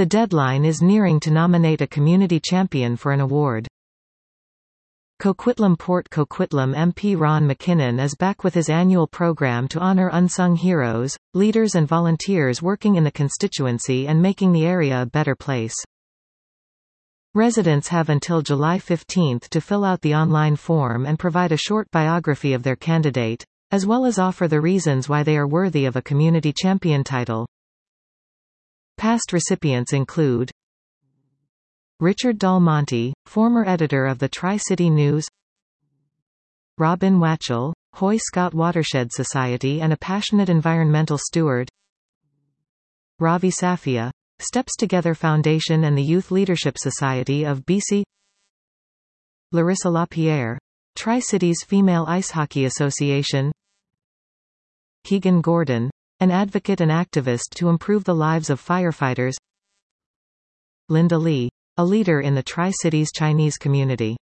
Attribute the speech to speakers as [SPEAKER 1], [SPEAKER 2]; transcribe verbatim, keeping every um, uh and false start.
[SPEAKER 1] The deadline is nearing to nominate a community champion for an award. Coquitlam Port Coquitlam M P Ron McKinnon is back with his annual program to honor unsung heroes, leaders and volunteers working in the constituency and making the area a better place. Residents have until July fifteenth to fill out the online form and provide a short biography of their candidate, as well as offer the reasons why they are worthy of a community champion title. Past recipients include Richard Del Monte, former editor of the Tri-City News; Robin Watchell, Hoy Scott Watershed Society and a passionate environmental steward; Ravi Safia, Steps Together Foundation and the Youth Leadership Society of B C; Larissa LaPierre, Tri-Cities Female Ice Hockey Association; Keegan Gordon, an advocate and activist to improve the lives of firefighters; Linda Lee, a leader in the Tri-Cities Chinese community.